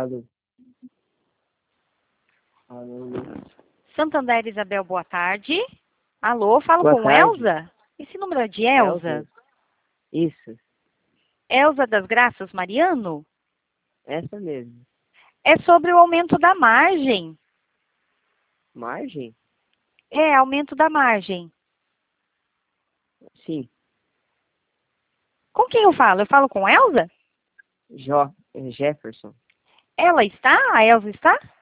Alô. Alô. Santander Isabel, boa tarde. Alô, falo Boa com tarde. Elza? Esse número é de Elza? Isso, Elza das Graças Mariano? essa mesmo. É sobre o aumento da margem. Margem? É, aumento da margem. Sim. Com quem eu falo? Eu falo com Elza? Jefferson. Ela está? A Elza está?